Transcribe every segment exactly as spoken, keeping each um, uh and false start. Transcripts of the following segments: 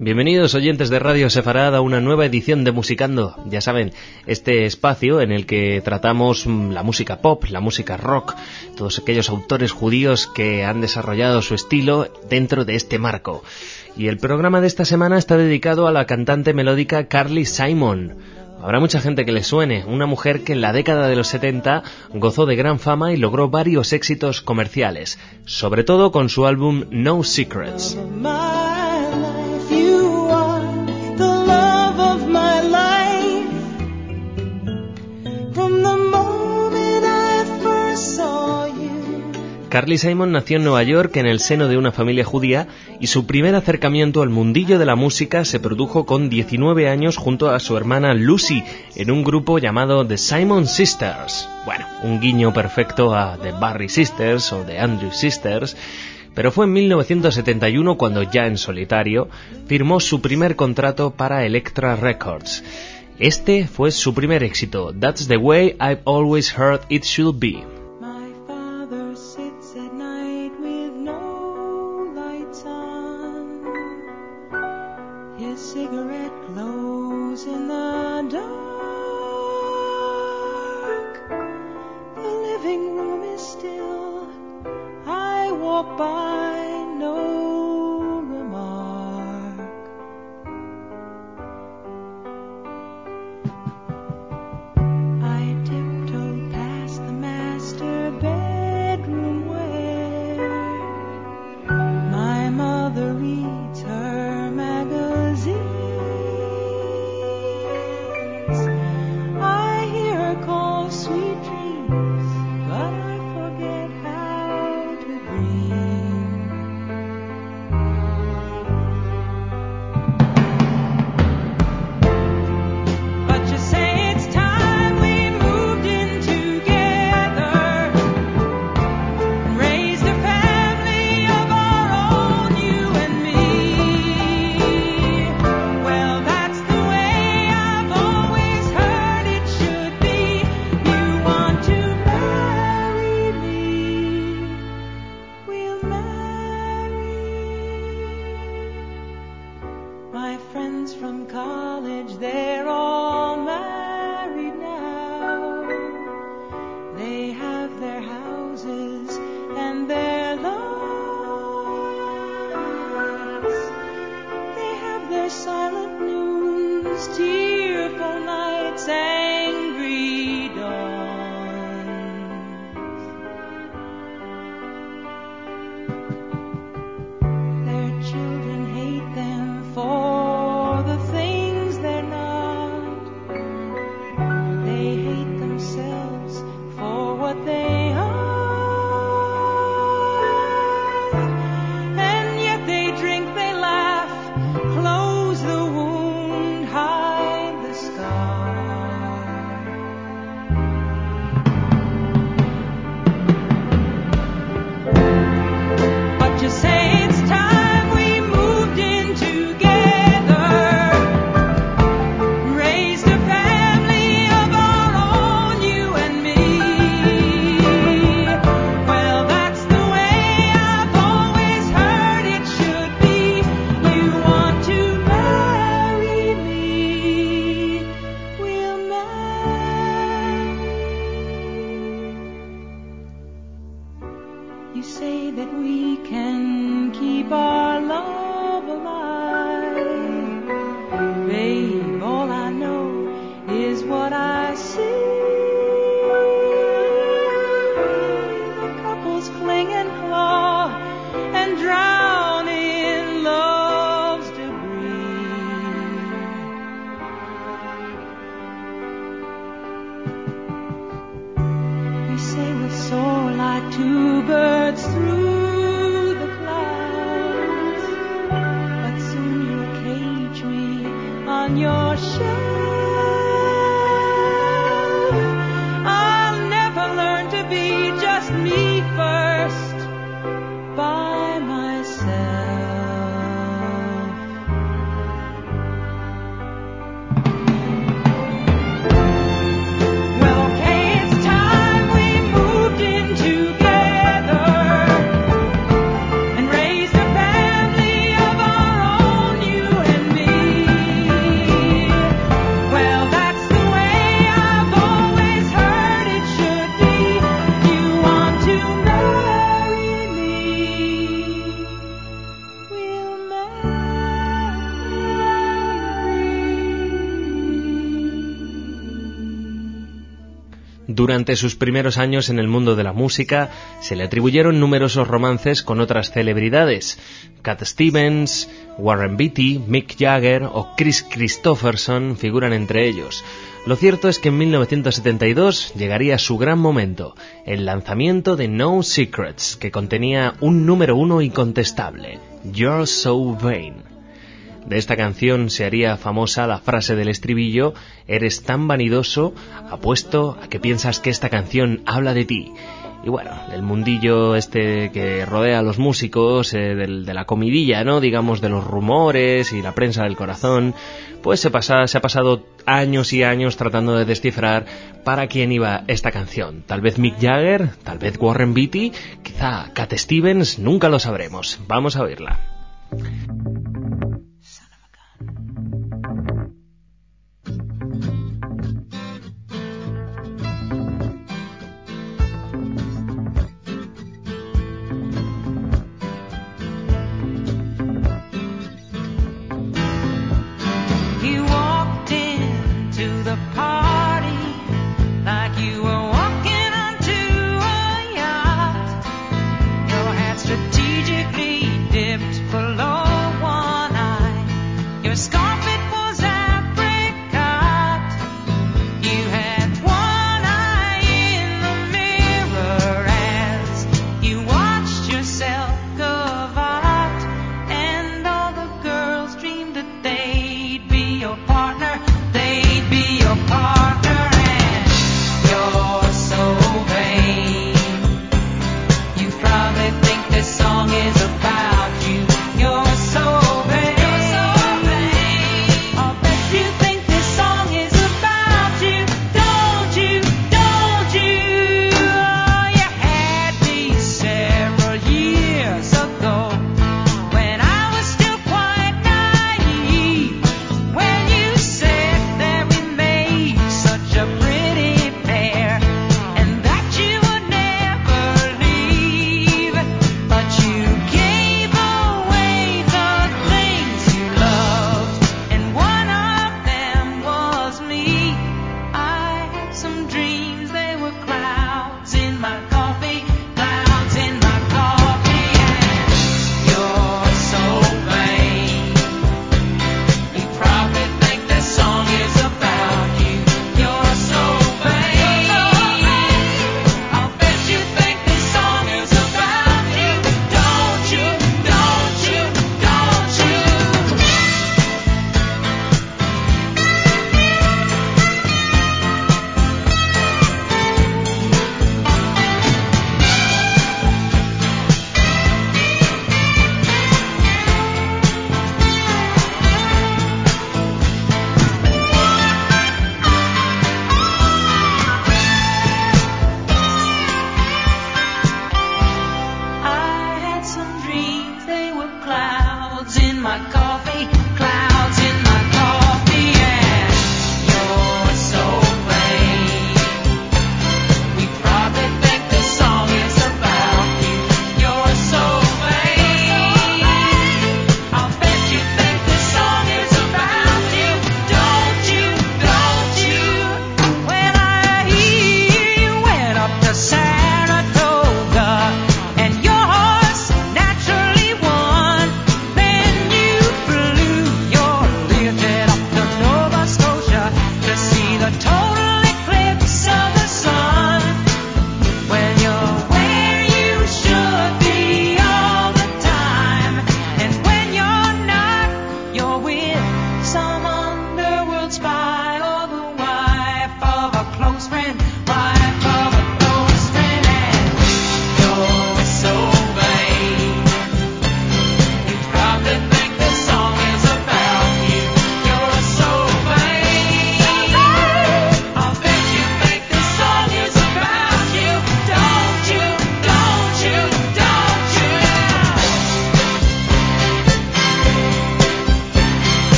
Bienvenidos oyentes de Radio Sefarad a una nueva edición de Musicando. Ya saben, este espacio en el que tratamos la música pop, la música rock, todos aquellos autores judíos que han desarrollado su estilo dentro de este marco. Y el programa de esta semana está dedicado a la cantante melódica Carly Simon. Habrá mucha gente que le suene, una mujer que en la década de los setenta gozó de gran fama y logró varios éxitos comerciales, sobre todo con su álbum No Secrets. Carly Simon nació en Nueva York en el seno de una familia judía y su primer acercamiento al mundillo de la música se produjo con diecinueve años junto a su hermana Lucy en un grupo llamado The Simon Sisters. Bueno, un guiño perfecto a The Barry Sisters o The Andrews Sisters, pero fue en mil novecientos setenta y uno cuando ya en solitario firmó su primer contrato para Elektra Records. Este fue su primer éxito, That's the Way I've Always Heard It Should Be. Cigarette glows in the dark. The living room is still. I walk by, no remark. I tiptoe past the master bedroom where my mother reads her magazine. Sweet dreams, but I forget how to dream. But you say it's time we moved in together, raised a family of our own, you and me. Well, that's the way I've always heard it should be. From college, they're all married now. They have their houses and their lots. They have their silent noons, tearful nights, angry dawns. Their children hate them for they are, and yet they drink, they laugh, close the wound, hide the scar. But you say it's time we moved in together, raised a family of our own, you and me. You say that we can keep our love alive. Babe, all I know is what I see. The couples cling and claw and drown in love's debris. We say we'll soar like two birds through the clouds, but soon you'll cage me on your shelf. I'll never learn to be just me first by myself. Well, okay, it's time we moved in together. Durante sus primeros años en el mundo de la música se le atribuyeron numerosos romances con otras celebridades. Cat Stevens, Warren Beatty, Mick Jagger o Chris Christopherson figuran entre ellos. Lo cierto es que en mil novecientos setenta y dos llegaría su gran momento, el lanzamiento de No Secrets, que contenía un número uno incontestable, You're So Vain. De esta canción se haría famosa la frase del estribillo: eres tan vanidoso, apuesto a que piensas que esta canción habla de ti. Y bueno, el mundillo este que rodea a los músicos, eh, del, de la comidilla, ¿no? Digamos, de los rumores y la prensa del corazón, pues se, pasa, se ha pasado años y años tratando de descifrar para quién iba esta canción. Tal vez Mick Jagger, tal vez Warren Beatty, quizá Cat Stevens, nunca lo sabremos. Vamos a oírla. Strategically dipped below one.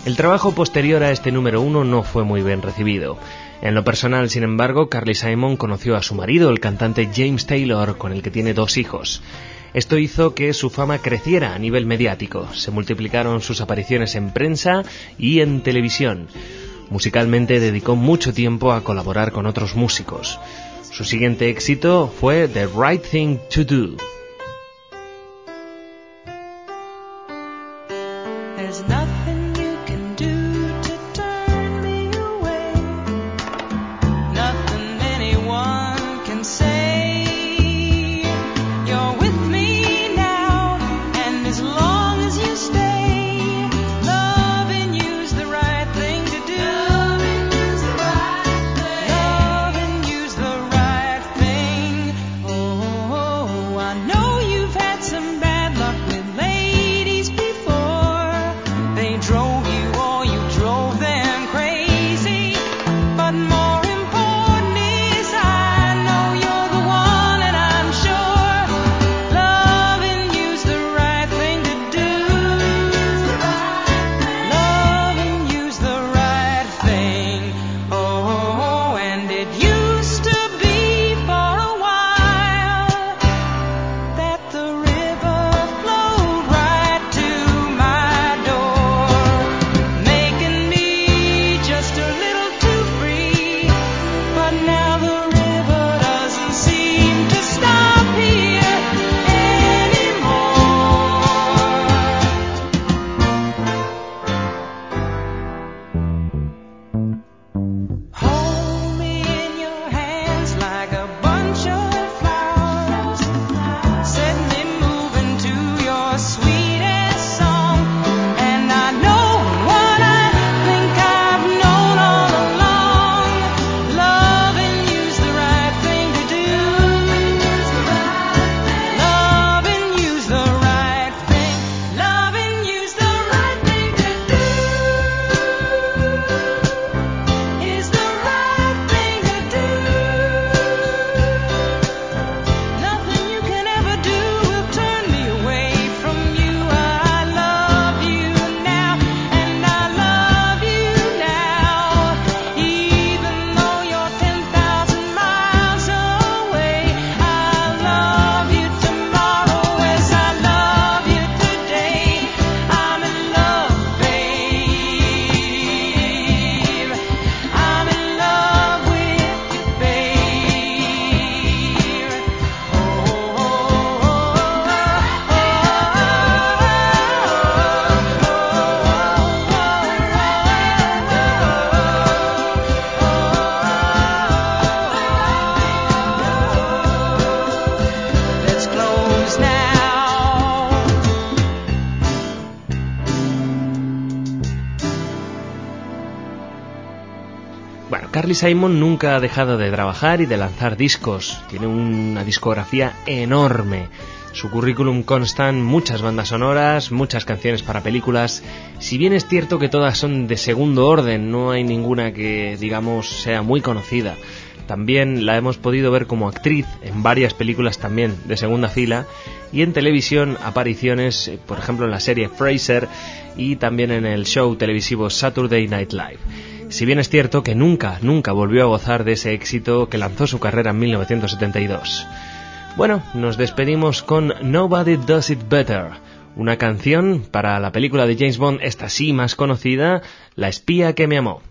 El trabajo posterior a este número uno no fue muy bien recibido. En lo personal, sin embargo, Carly Simon conoció a su marido, el cantante James Taylor, con el que tiene dos hijos. Esto hizo que su fama creciera a nivel mediático. Se multiplicaron sus apariciones en prensa y en televisión. Musicalmente dedicó mucho tiempo a colaborar con otros músicos. Su siguiente éxito fue The Right Thing to Do. Carly Simon nunca ha dejado de trabajar y de lanzar discos. Tiene una discografía enorme. Su currículum constan muchas bandas sonoras, muchas canciones para películas. Si bien es cierto que todas son de segundo orden, no hay ninguna que, digamos, sea muy conocida. También la hemos podido ver como actriz en varias películas también de segunda fila y en televisión apariciones, por ejemplo en la serie Frasier y también en el show televisivo Saturday Night Live. Si bien es cierto que nunca, nunca volvió a gozar de ese éxito que lanzó su carrera en mil novecientos setenta y dos. Bueno, nos despedimos con Nobody Does It Better, una canción para la película de James Bond, esta sí más conocida, La espía que me amó.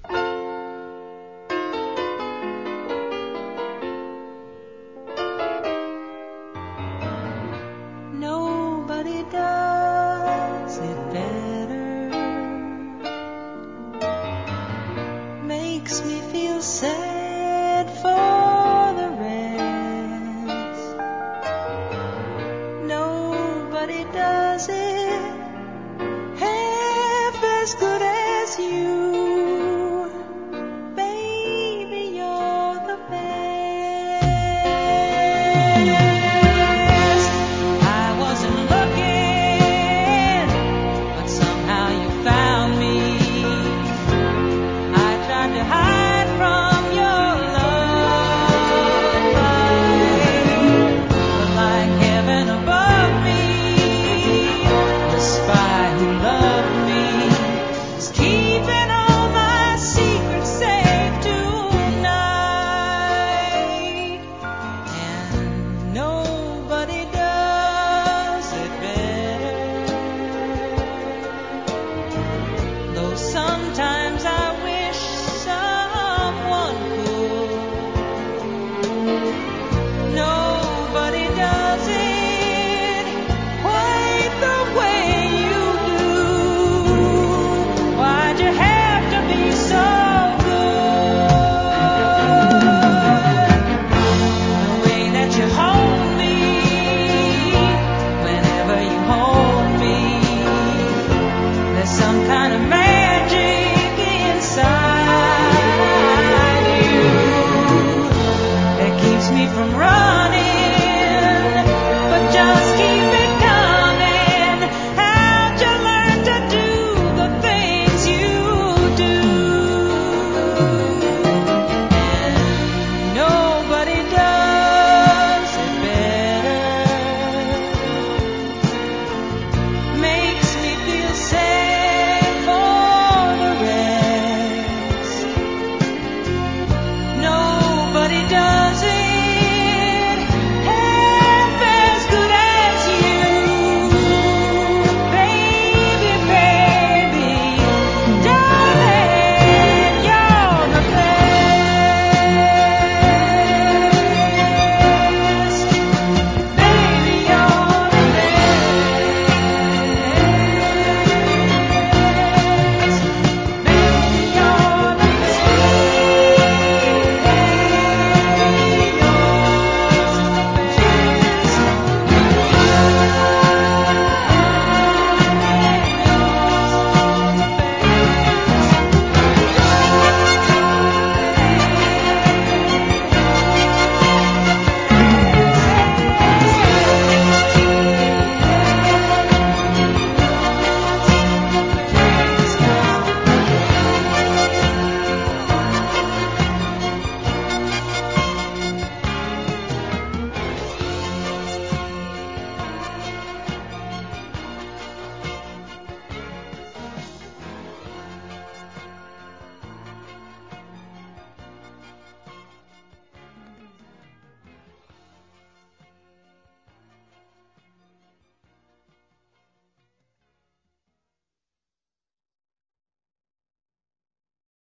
Nobody does